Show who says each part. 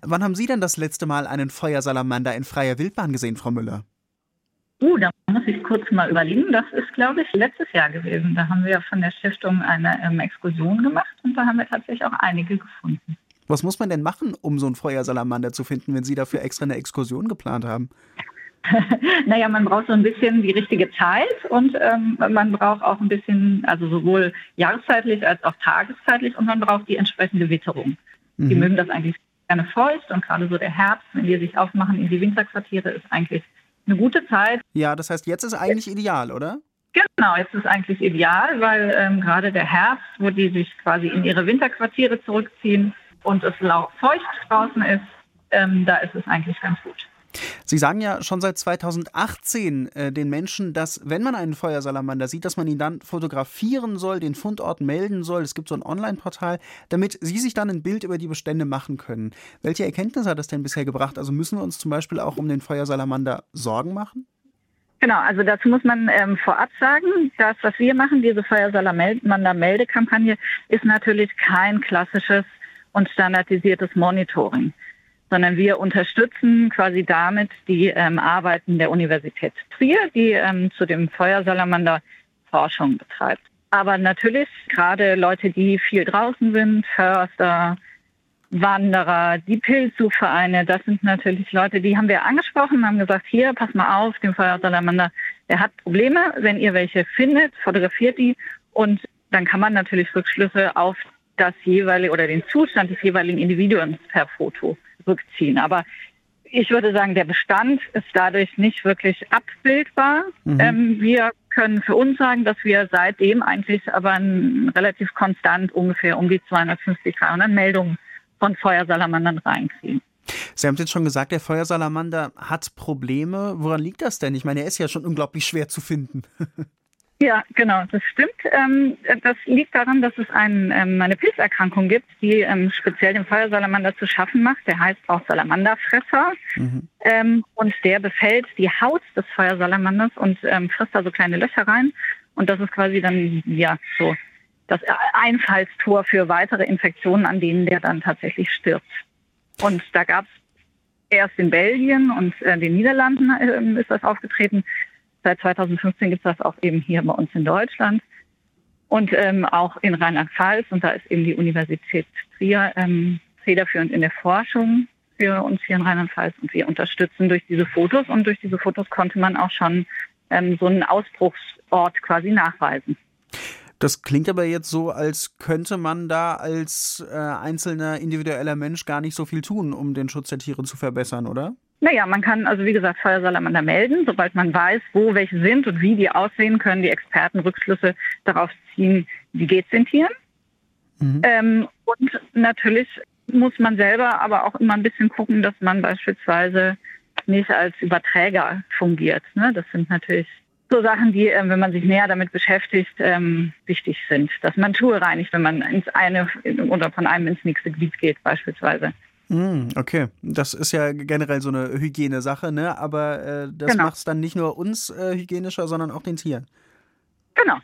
Speaker 1: Wann haben Sie denn das letzte Mal einen Feuersalamander in freier Wildbahn gesehen, Frau Müller?
Speaker 2: Da muss ich kurz mal überlegen. Das ist, glaube ich, letztes Jahr gewesen. Da haben wir von der Stiftung eine Exkursion gemacht und da haben wir tatsächlich auch einige gefunden.
Speaker 1: Was muss man denn machen, um so einen Feuersalamander zu finden, wenn Sie dafür extra eine Exkursion geplant haben?
Speaker 2: Naja, man braucht so ein bisschen die richtige Zeit und man braucht auch ein bisschen, also sowohl jahreszeitlich als auch tageszeitlich, und man braucht die entsprechende Witterung. Die mögen das eigentlich gerne feucht, und gerade so der Herbst, wenn die sich aufmachen in die Winterquartiere, ist eigentlich eine gute Zeit.
Speaker 1: Ja, das heißt, jetzt ist eigentlich ideal, oder?
Speaker 2: Genau, jetzt ist eigentlich ideal, weil gerade der Herbst, wo die sich quasi in ihre Winterquartiere zurückziehen und es feucht draußen ist, da ist es eigentlich ganz gut.
Speaker 1: Sie sagen ja schon seit 2018 den Menschen, dass, wenn man einen Feuersalamander sieht, dass man ihn dann fotografieren soll, den Fundort melden soll. Es gibt so ein Online-Portal, damit Sie sich dann ein Bild über die Bestände machen können. Welche Erkenntnisse hat das denn bisher gebracht? Also müssen wir uns zum Beispiel auch um den Feuersalamander Sorgen machen?
Speaker 2: Genau, also dazu muss man vorab sagen, das, was wir machen, diese Feuersalamander-Meldekampagne, ist natürlich kein klassisches und standardisiertes Monitoring, sondern wir unterstützen quasi damit die Arbeiten der Universität Trier, die zu dem Feuersalamander Forschung betreibt. Aber natürlich gerade Leute, die viel draußen sind, Förster, Wanderer, die Pilzsuchvereine, das sind natürlich Leute, die haben wir angesprochen, haben gesagt, hier, pass mal auf, dem Feuersalamander, der hat Probleme. Wenn ihr welche findet, fotografiert die, und dann kann man natürlich Rückschlüsse auf das jeweilige oder den Zustand des jeweiligen Individuums per Foto rückziehen. Aber ich würde sagen, der Bestand ist dadurch nicht wirklich abbildbar. Wir können für uns sagen, dass wir seitdem eigentlich aber relativ konstant ungefähr um die 250, 300 Meldungen von Feuersalamandern reinkriegen.
Speaker 1: Sie haben es jetzt schon gesagt, der Feuersalamander hat Probleme. Woran liegt das denn? Ich meine, er ist ja schon unglaublich schwer zu finden.
Speaker 2: Ja, genau, das stimmt. Das liegt daran, dass es eine Pilzerkrankung gibt, die speziell dem Feuersalamander zu schaffen macht. Der heißt auch Salamanderfresser. Und der befällt die Haut des Feuersalamanders und frisst da so kleine Löcher rein. Und das ist quasi dann so das Einfallstor für weitere Infektionen, an denen der dann tatsächlich stirbt. Und da gab es erst in Belgien und den Niederlanden ist das aufgetreten. Seit 2015 gibt es das auch eben hier bei uns in Deutschland und auch in Rheinland-Pfalz. Und da ist eben die Universität Trier federführend in der Forschung für uns hier in Rheinland-Pfalz. Und wir unterstützen durch diese Fotos. Und durch diese Fotos konnte man auch schon so einen Ausbruchsort quasi nachweisen.
Speaker 1: Das klingt aber jetzt so, als könnte man da als einzelner individueller Mensch gar nicht so viel tun, um den Schutz der Tiere zu verbessern, oder?
Speaker 2: Naja, man kann also wie gesagt Feuersalamander melden, sobald man weiß, wo welche sind und wie die aussehen, können die Experten Rückschlüsse darauf ziehen, wie geht's den Tieren. Und natürlich muss man selber aber auch immer ein bisschen gucken, dass man beispielsweise nicht als Überträger fungiert. Ne? Das sind natürlich so Sachen, die, wenn man sich näher damit beschäftigt, wichtig sind. Dass man Schuhe reinigt, wenn man ins eine oder von einem ins nächste Gebiet geht beispielsweise.
Speaker 1: Okay, das ist ja generell so eine Hygienesache, ne? Aber das macht es dann nicht nur uns hygienischer, sondern auch den Tieren.